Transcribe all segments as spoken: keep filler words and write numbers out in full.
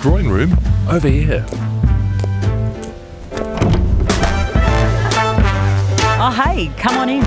drawing room over here. Oh, hey, come on in.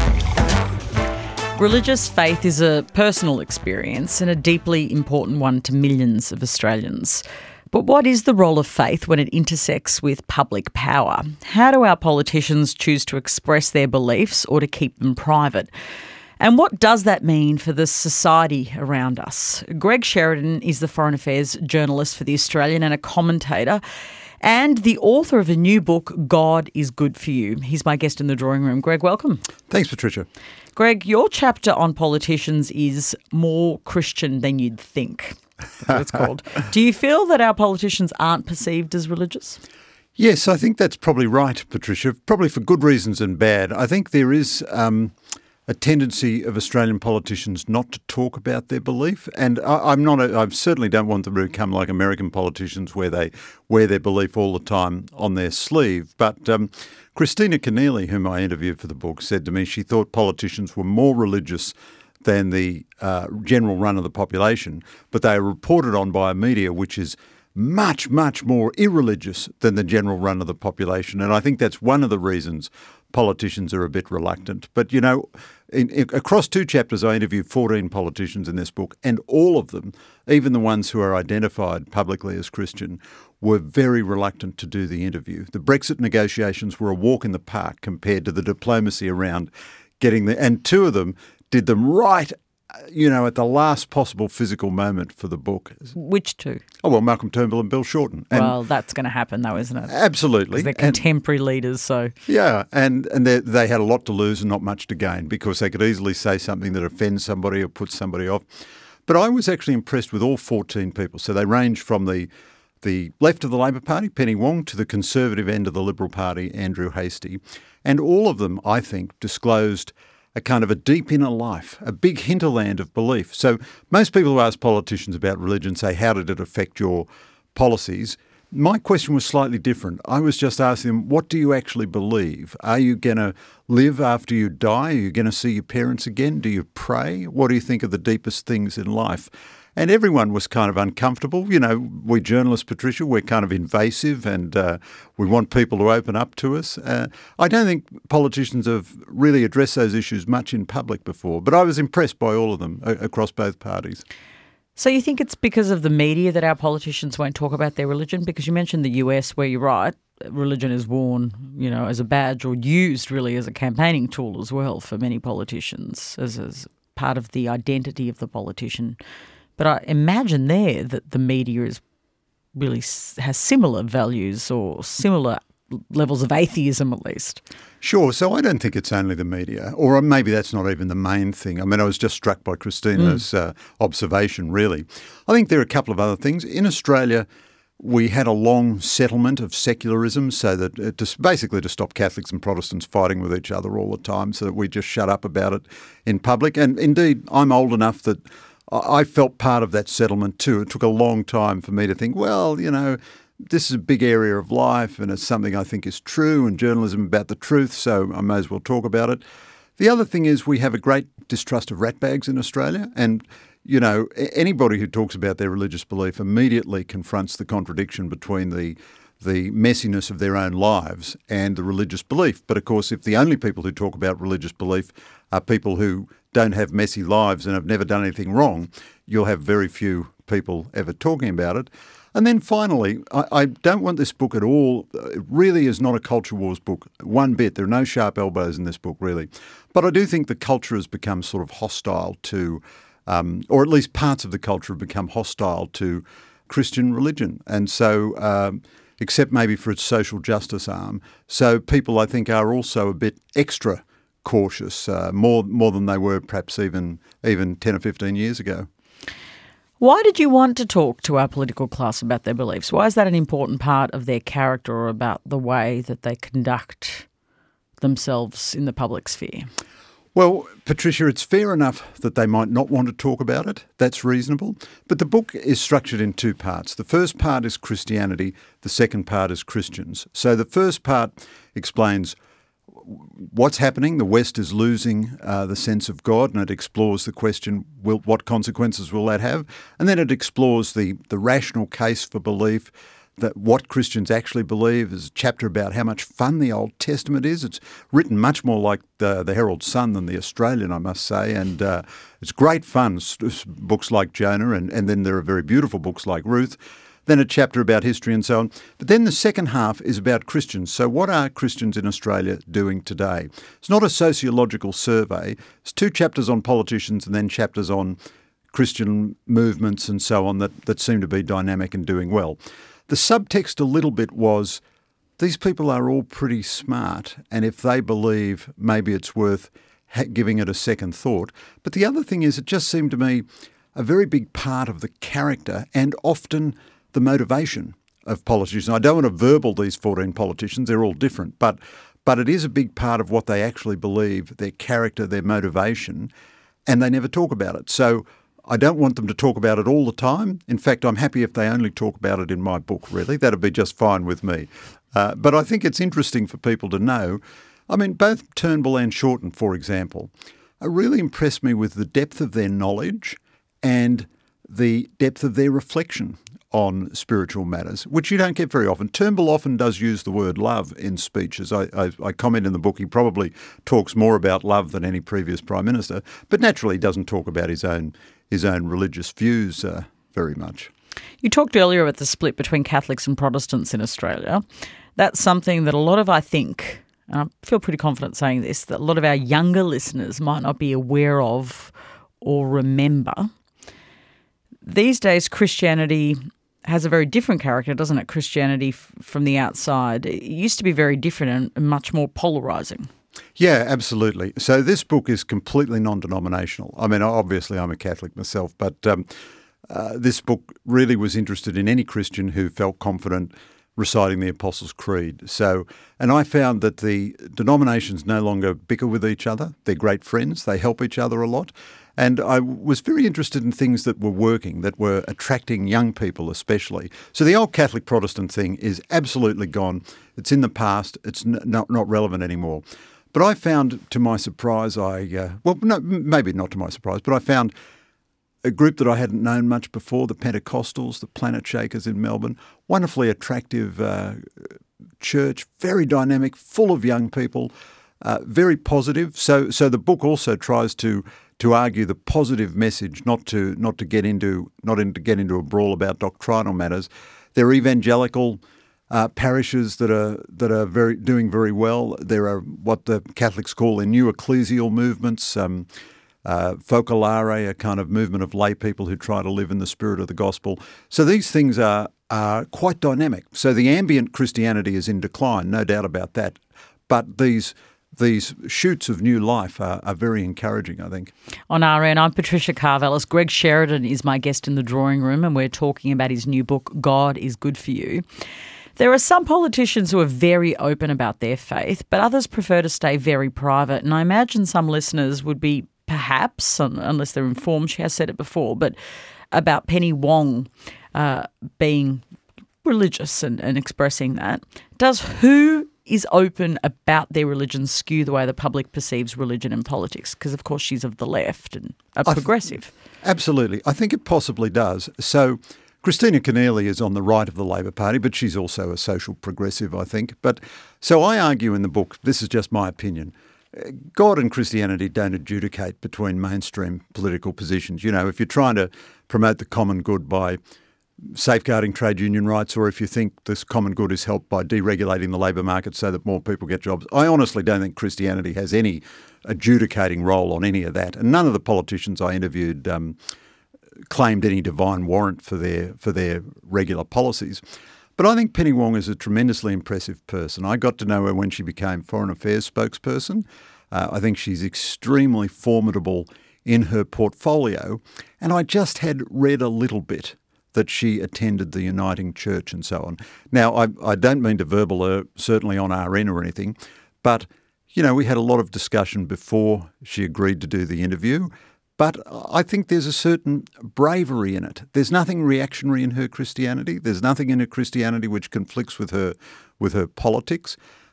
Religious faith is a personal experience and a deeply important one to millions of Australians. But what is the role of faith when it intersects with public power? How do our politicians choose to express their beliefs or to keep them private? And what does that mean for the society around us? Greg Sheridan is the Foreign Affairs journalist for The Australian and a commentator, and the author of a new book, God is Good for You. He's my guest in the drawing room. Greg, welcome. Thanks, Patricia. Greg, your chapter on politicians is More Christian Than You'd Think. That's what it's called. Do you feel that our politicians aren't perceived as religious? Yes, I think that's probably right, Patricia, probably for good reasons and bad. I think there is um, a tendency of Australian politicians not to talk about their belief. And I, I'm not, a, I certainly don't want them to become like American politicians where they wear their belief all the time on their sleeve. But um, Christina Keneally, whom I interviewed for the book, said to me she thought politicians were more religious than the uh, general run of the population, but they are reported on by a media which is much, much more irreligious than the general run of the population. And I think that's one of the reasons politicians are a bit reluctant. But, you know, in, in, across two chapters, I interviewed fourteen politicians in this book, and all of them, even the ones who are identified publicly as Christian, were very reluctant to do the interview. The Brexit negotiations were a walk in the park compared to the diplomacy around getting the, and two of them did them right, you know, at the last possible physical moment for the book. Which two? Oh, well, Malcolm Turnbull and Bill Shorten. And well, that's going to happen though, isn't it? Absolutely. Because they're contemporary and, leaders, so... Yeah, and, and they, they had a lot to lose and not much to gain because they could easily say something that offends somebody or puts somebody off. But I was actually impressed with all fourteen people. So they range from the the left of the Labor Party, Penny Wong, to the Conservative end of the Liberal Party, Andrew Hastie. And all of them, I think, disclosed a kind of a deep inner life, a big hinterland of belief. So most people who ask politicians about religion say, how did it affect your policies? My question was slightly different. I was just asking them, what do you actually believe? Are you going to live after you die? Are you going to see your parents again? Do you pray? What do you think are the deepest things in life? And everyone was kind of uncomfortable. You know, we journalists, Patricia, we're kind of invasive and uh, we want people to open up to us. Uh, I don't think politicians have really addressed those issues much in public before, but I was impressed by all of them a- across both parties. So you think it's because of the media that our politicians won't talk about their religion? Because you mentioned the U S where you're right, religion is worn, you know, as a badge or used really as a campaigning tool as well for many politicians as, as part of the identity of the politician. But I imagine there that the media is really has similar values or similar levels of atheism at least. Sure. So I don't think it's only the media, or maybe that's not even the main thing. I mean, I was just struck by Christina's mm. uh, observation, really. I think there are a couple of other things. In Australia, we had a long settlement of secularism so that it just basically to stop Catholics and Protestants fighting with each other all the time so that we just shut up about it in public. And indeed, I'm old enough that I felt part of that settlement too. It took a long time for me to think, well, you know, this is a big area of life and it's something I think is true and journalism about the truth, so I may as well talk about it. The other thing is we have a great distrust of ratbags in Australia and, you know, anybody who talks about their religious belief immediately confronts the contradiction between the the messiness of their own lives and the religious belief. But of course, if the only people who talk about religious belief are people who don't have messy lives and have never done anything wrong, you'll have very few people ever talking about it. And then finally, I, I don't want this book at all. It really is not a culture wars book, one bit. There are no sharp elbows in this book, really. But I do think the culture has become sort of hostile to, um, or at least parts of the culture have become hostile to Christian religion. And so... Um, except maybe for its social justice arm. So people, I think, are also a bit extra cautious, uh, more more than they were perhaps even even ten or fifteen years ago. Why did you want to talk to our political class about their beliefs? Why is that an important part of their character or about the way that they conduct themselves in the public sphere? Well, Patricia, it's fair enough that they might not want to talk about it. That's reasonable. But the book is structured in two parts. The first part is Christianity. The second part is Christians. So the first part explains what's happening. The West is losing uh, the sense of God, and it explores the question, will, what consequences will that have? And then it explores the, the rational case for belief, that what Christians actually believe. There's a chapter about how much fun the Old Testament is. It's written much more like the, the Herald Sun than the Australian, I must say, and uh, it's great fun, books like Jonah, and, and then there are very beautiful books like Ruth. Then a chapter about history and so on. But then the second half is about Christians. So what are Christians in Australia doing today? It's not a sociological survey. It's two chapters on politicians and then chapters on Christian movements and so on that, that seem to be dynamic and doing well. The subtext a little bit was these people are all pretty smart, and if they believe, maybe it's worth ha- giving it a second thought. But the other thing is, it just seemed to me a very big part of the character and often the motivation of politicians. I don't want to verbal these fourteen politicians, they're all different, but but it is a big part of what they actually believe, their character, their motivation, and they never talk about it. So I don't want them to talk about it all the time. In fact, I'm happy if they only talk about it in my book, really. That'd be just fine with me. Uh, but I think it's interesting for people to know. I mean, both Turnbull and Shorten, for example, are really impressed me with the depth of their knowledge and the depth of their reflection on spiritual matters, which you don't get very often. Turnbull often does use the word love in speeches. I, I, I comment in the book he probably talks more about love than any previous Prime Minister, but naturally he doesn't talk about his own his own religious views uh, very much. You talked earlier about the split between Catholics and Protestants in Australia. That's something that a lot of, I think, and I feel pretty confident saying this, that a lot of our younger listeners might not be aware of or remember. These days, Christianity has a very different character, doesn't it? Christianity f- from the outside. It used to be very different and much more polarising. Yeah, absolutely. So this book is completely non-denominational. I mean, obviously I'm a Catholic myself, but um, uh, this book really was interested in any Christian who felt confident reciting the Apostles' Creed. So, and I found that the denominations no longer bicker with each other. They're great friends. They help each other a lot. And I was very interested in things that were working, that were attracting young people especially. So the old Catholic Protestant thing is absolutely gone. It's in the past. It's n- not, not relevant anymore. But I found, to my surprise, I, uh, well, no, maybe not to my surprise, but I found a group that I hadn't known much before, the Pentecostals, the Planet Shakers in Melbourne, wonderfully attractive uh, church, very dynamic, full of young people, uh, very positive. So so the book also tries to to argue the positive message, not to not to get into not in, to get into a brawl about doctrinal matters. They're evangelical Uh, parishes that are that are very doing very well. There are what the Catholics call the new ecclesial movements, um, uh, Focolare, a kind of movement of lay people who try to live in the spirit of the gospel. So these things are are quite dynamic. So the ambient Christianity is in decline, no doubt about that. But these these shoots of new life are, are very encouraging, I think. On R N, I'm Patricia Karvelas. Greg Sheridan is my guest in the drawing room, and we're talking about his new book, God is Good for You. There are some politicians who are very open about their faith, but others prefer to stay very private. And I imagine some listeners would be perhaps, unless they're informed, she has said it before, but about Penny Wong uh, being religious and, and expressing that. Does who is open about their religion skew the way the public perceives religion and politics? Because, of course, she's of the left and a progressive. Th- absolutely. I think it possibly does. So Christina Keneally is on the right of the Labor Party, but she's also a social progressive, I think. But so I argue in the book, this is just my opinion, God and Christianity don't adjudicate between mainstream political positions. You know, if you're trying to promote the common good by safeguarding trade union rights, or if you think this common good is helped by deregulating the labour market so that more people get jobs, I honestly don't think Christianity has any adjudicating role on any of that. And none of the politicians I interviewed um, claimed any divine warrant for their for their regular policies. But I think Penny Wong is a tremendously impressive person. I got to know her when she became Foreign Affairs spokesperson. Uh, I think she's extremely formidable in her portfolio. And I just had read a little bit that she attended the Uniting Church and so on. Now, I, I don't mean to verbal her, certainly on R N or anything, but, you know, we had a lot of discussion before she agreed to do the interview. But I think there's a certain bravery in it. There's nothing reactionary in her Christianity. There's nothing in her Christianity which conflicts with her with her politics.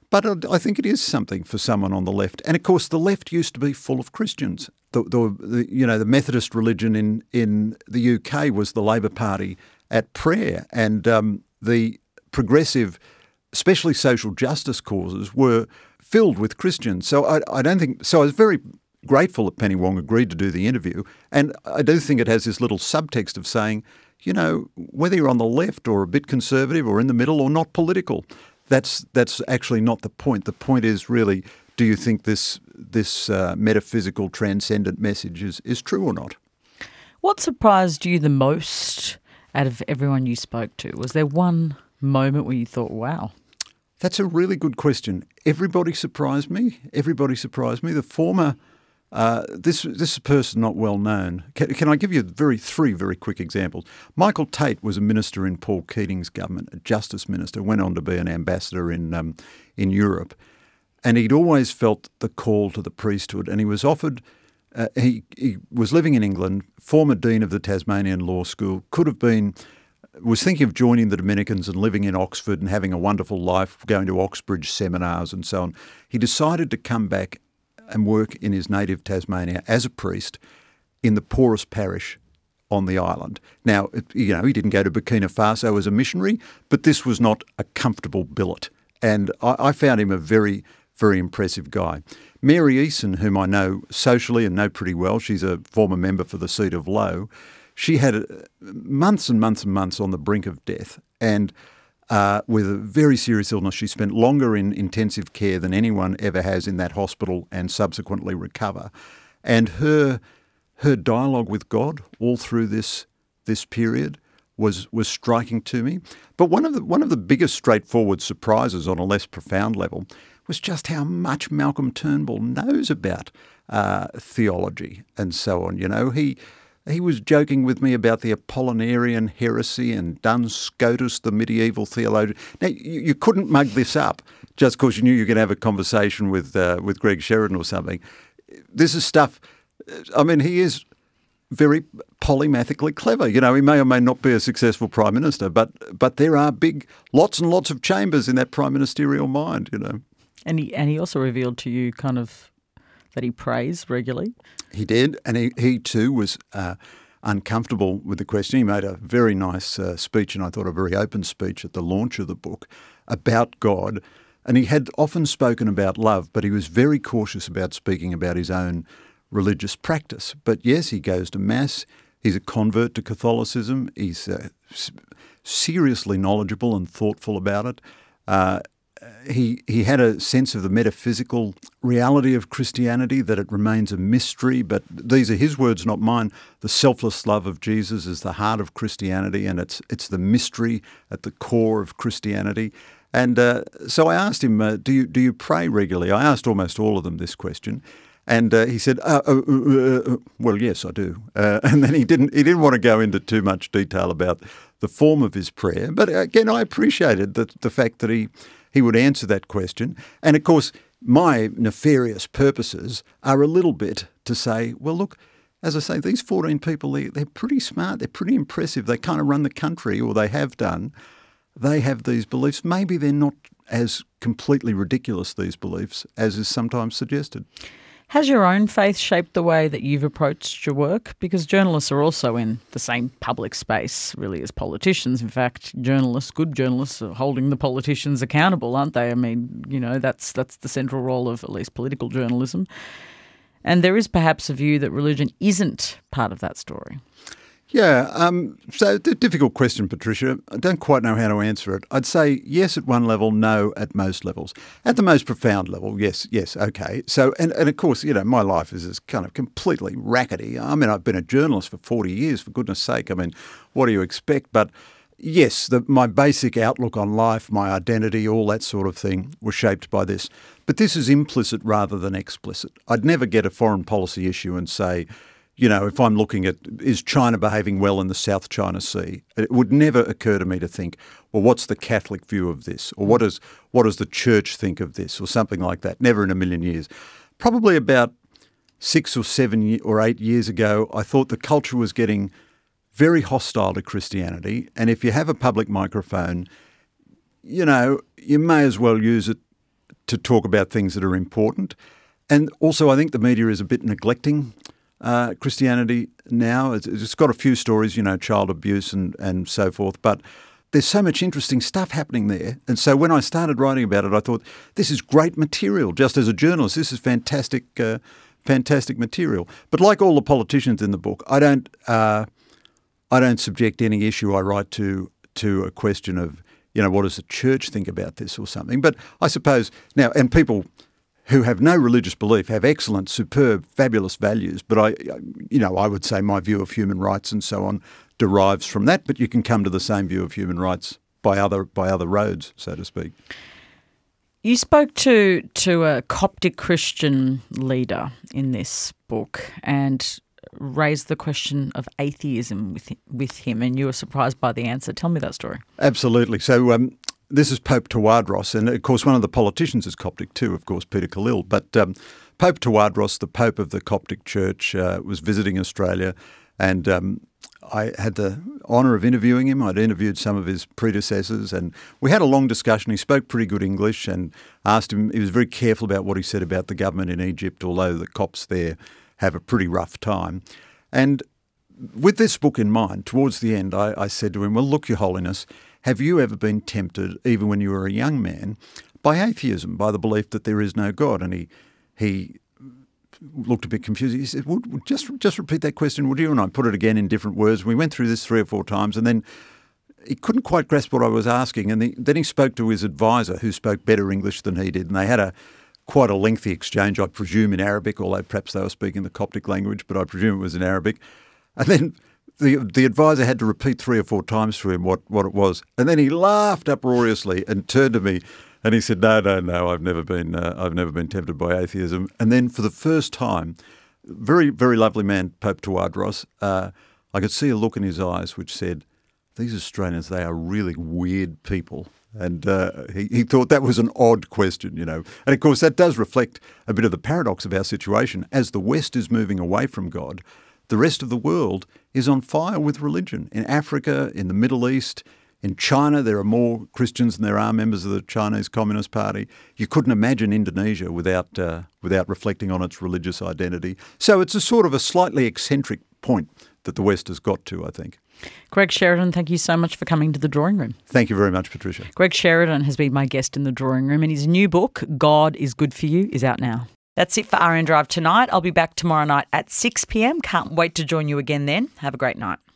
But I think it is something for someone on the left. And, of course, the left used to be full of Christians. The, the, the you know, the Methodist religion in, in the U K was the Labor Party at prayer. And um, the progressive, especially social justice causes, were filled with Christians. So I, I don't think – so I was very grateful that Penny Wong agreed to do the interview. And I do think it has this little subtext of saying, you know, whether you're on the left or a bit conservative or in the middle or not political – That's that's actually not the point. The point is really, do you think this this uh, metaphysical, transcendent message is, is true or not? What surprised you the most out of everyone you spoke to? Was there one moment where you thought, wow? That's a really good question. Everybody surprised me. Everybody surprised me. The former, uh, this this is a person not well known. Can, can I give you very three very quick examples? Michael Tate was a minister in Paul Keating's government, a justice minister, went on to be an ambassador in um, in Europe, and he'd always felt the call to the priesthood. And he was offered. Uh, he he was living in England, former dean of the Tasmanian Law School, could have been. Was thinking of joining the Dominicans and living in Oxford and having a wonderful life, going to Oxbridge seminars and so on. He decided to come back and work in his native Tasmania as a priest in the poorest parish on the island. Now, you know, he didn't go to Burkina Faso as a missionary, but this was not a comfortable billet. And I, I found him a very, very impressive guy. Mary Eason, whom I know socially and know pretty well, she's a former member for the seat of Lowe. She had months and months and months on the brink of death, and uh, with a very serious illness. She spent longer in intensive care than anyone ever has in that hospital and subsequently recover. And her her dialogue with God all through this this period was was striking to me. But one of the one of the biggest straightforward surprises on a less profound level was just how much Malcolm Turnbull knows about uh, theology and so on. You know, he. He was joking with me about the Apollinarian heresy and Duns Scotus, the medieval theologian. Now, you, you couldn't mug this up just because you knew you were going to have a conversation with uh, with Greg Sheridan or something. This is stuff, I mean, he is very polymathically clever. You know, he may or may not be a successful Prime Minister, but but there are big, lots and lots of chambers in that prime ministerial mind, you know. And he, and he also revealed to you kind of that he prays regularly. He did, and he, he too was uh, uncomfortable with the question. He made a very nice uh, speech, and I thought a very open speech at the launch of the book about God. And he had often spoken about love, but he was very cautious about speaking about his own religious practice. But yes, he goes to Mass. He's a convert to Catholicism. He's uh, seriously knowledgeable and thoughtful about it. Uh, He he had a sense of the metaphysical reality of Christianity, that it remains a mystery, but these are his words, not mine. The selfless love of Jesus is the heart of Christianity, and it's it's the mystery at the core of Christianity. And uh, so I asked him, uh, do you do you pray regularly? I asked almost all of them this question, and uh, he said, uh, uh, uh, uh, well, yes, I do. Uh, and then he didn't he didn't want to go into too much detail about the form of his prayer. But again, I appreciated the the fact that he. He would answer that question. And, of course, my nefarious purposes are a little bit to say, well, look, as I say, these fourteen people, they, they're pretty smart. They're pretty impressive. They kind of run the country, or they have done. They have these beliefs. Maybe they're not as completely ridiculous, these beliefs, as is sometimes suggested. Has your own faith shaped the way that you've approached your work? Because journalists are also in the same public space, really, as politicians. In fact, journalists, good journalists, are holding the politicians accountable, aren't they? I mean, you know, that's that's the central role of at least political journalism. And there is perhaps a view that religion isn't part of that story. Yeah, um, so a difficult question, Patricia. I don't quite know how to answer it. I'd say yes at one level, no at most levels. At the most profound level, yes, yes, okay. So, and, and of course, you know, my life is is kind of completely rackety. I mean, I've been a journalist for forty years, for goodness sake. I mean, what do you expect? But yes, the, my basic outlook on life, my identity, all that sort of thing was shaped by this. But this is implicit rather than explicit. I'd never get a foreign policy issue and say, you know, if I'm looking at, is China behaving well in the South China Sea? It would never occur to me to think, well, what's the Catholic view of this? Or what does what does the church think of this? Or something like that. Never in a million years. Probably about six or seven or eight years ago, I thought the culture was getting very hostile to Christianity. And if you have a public microphone, you know, you may as well use it to talk about things that are important. And also I think the media is a bit neglecting uh, Christianity now. It's, it's got a few stories, you know, child abuse and, and so forth, but there's so much interesting stuff happening there. And so when I started writing about it, I thought, this is great material. Just as a journalist, this is fantastic uh, fantastic material. But like all the politicians in the book, I don't uh, I don't subject any issue I write to to a question of, you know, what does the church think about this or something. But I suppose now, and people who have no religious belief have excellent, superb, fabulous values. But I, you know, I would say my view of human rights and so on derives from that. But you can come to the same view of human rights by other by other roads, so to speak. You spoke to to a Coptic Christian leader in this book and raised the question of atheism with with him, and you were surprised by the answer. Tell me that story. Absolutely. So um, this is Pope Tawadros, and of course one of the politicians is Coptic too, of course, Peter Khalil. But um, Pope Tawadros, the Pope of the Coptic Church, uh, was visiting Australia, and um, I had the honour of interviewing him. I'd interviewed some of his predecessors, and we had a long discussion. He spoke pretty good English, and asked him, he was very careful about what he said about the government in Egypt, although the Copts there have a pretty rough time. And with this book in mind, towards the end, I, I said to him, well, look, Your Holiness, have you ever been tempted, even when you were a young man, by atheism, by the belief that there is no God? And he he looked a bit confused. He said, well, just, just repeat that question, would you? And I put it again in different words. We went through this three or four times, and then he couldn't quite grasp what I was asking. And the, then he spoke to his advisor, who spoke better English than he did, and they had a quite a lengthy exchange, I presume in Arabic, although perhaps they were speaking the Coptic language, but I presume it was in Arabic. And then the the advisor had to repeat three or four times to him what, what it was. And then he laughed uproariously and turned to me and he said, no, no, no, I've never been uh, I've never been tempted by atheism. And then for the first time, very, very lovely man, Pope Tawadros, uh, I could see a look in his eyes which said, these Australians, they are really weird people. And uh, he, he thought that was an odd question, you know. And of course, that does reflect a bit of the paradox of our situation. As the West is moving away from God, the rest of the world is on fire with religion. In Africa, in the Middle East, in China, there are more Christians than there are members of the Chinese Communist Party. You couldn't imagine Indonesia without uh, without reflecting on its religious identity. So it's a sort of a slightly eccentric point that the West has got to, I think. Greg Sheridan, thank you so much for coming to the Drawing Room. Thank you very much, Patricia. Greg Sheridan has been my guest in the Drawing Room, and his new book, God is Good for You, is out now. That's it for R N Drive tonight. I'll be back tomorrow night at six p.m. Can't wait to join you again then. Have a great night.